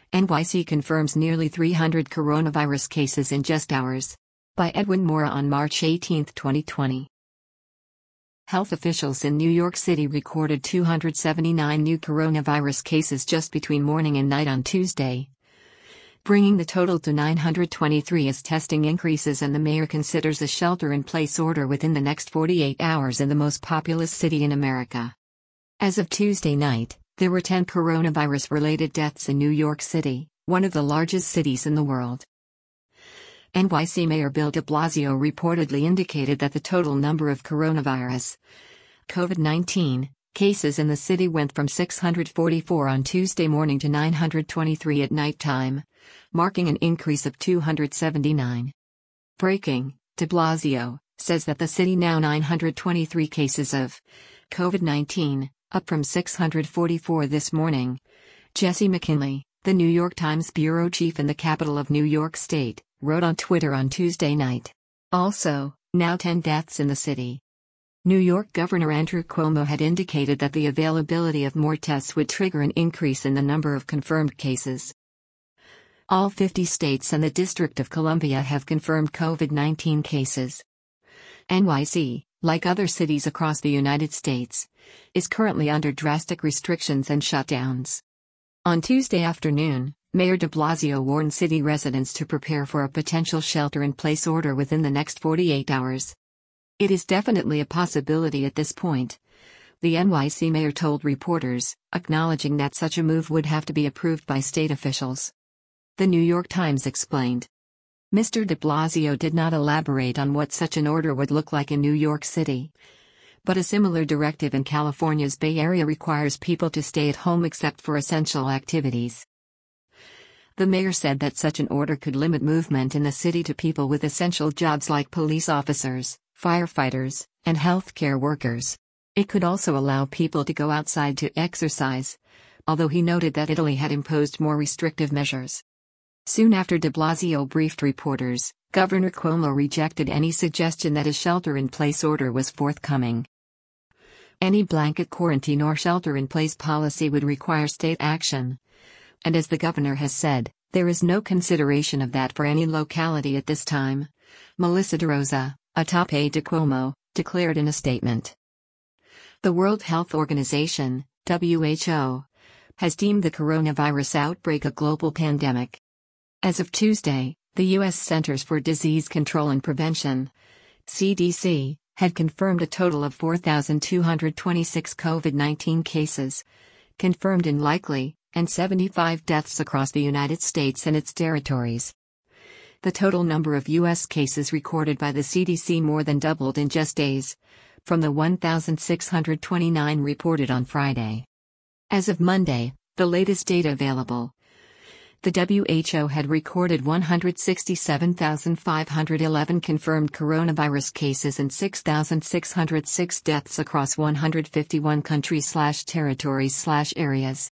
NYC confirms nearly 300 coronavirus cases in just hours. By Edwin Mora on March 18, 2020. Health officials in New York City recorded 279 new coronavirus cases just between morning and night on Tuesday, bringing the total to 923 as testing increases and the mayor considers a shelter-in-place order within the next 48 hours in the most populous city in America. As of Tuesday night, there were 10 coronavirus-related deaths in New York City, one of the largest cities in the world. NYC Mayor Bill de Blasio reportedly indicated that the total number of coronavirus (COVID-19) cases in the city went from 644 on Tuesday morning to 923 at nighttime, marking an increase of 279. Breaking, de Blasio says that the city now 923 cases of COVID-19, up from 644 this morning. Jesse McKinley, the New York Times bureau chief in the capital of New York State, wrote on Twitter on Tuesday night. Also, now 10 deaths in the city. New York Governor Andrew Cuomo had indicated that the availability of more tests would trigger an increase in the number of confirmed cases. All 50 states and the District of Columbia have confirmed COVID-19 cases. NYC, like other cities across the United States, is currently under drastic restrictions and shutdowns. On Tuesday afternoon, Mayor de Blasio warned city residents to prepare for a potential shelter-in-place order within the next 48 hours. It is definitely a possibility at this point, the NYC mayor told reporters, acknowledging that such a move would have to be approved by state officials. The New York Times explained. Mr. de Blasio did not elaborate on what such an order would look like in New York City, but a similar directive in California's Bay Area requires people to stay at home except for essential activities. The mayor said that such an order could limit movement in the city to people with essential jobs like police officers, firefighters, and healthcare workers. It could also allow people to go outside to exercise, although he noted that Italy had imposed more restrictive measures. Soon after de Blasio briefed reporters, Governor Cuomo rejected any suggestion that a shelter-in-place order was forthcoming. Any blanket quarantine or shelter-in-place policy would require state action. And as the governor has said, there is no consideration of that for any locality at this time, Melissa DeRosa, a top aide to Cuomo, declared in a statement. The World Health Organization, WHO, has deemed the coronavirus outbreak a global pandemic. As of Tuesday, the U.S. Centers for Disease Control and Prevention, CDC, had confirmed a total of 4,226 COVID-19 cases, confirmed and likely, and 75 deaths across the United States and its territories. The total number of U.S. cases recorded by the CDC more than doubled in just days, from the 1,629 reported on Friday. As of Monday, the latest data available, the WHO had recorded 167,511 confirmed coronavirus cases and 6,606 deaths across 151 countries/territories/areas.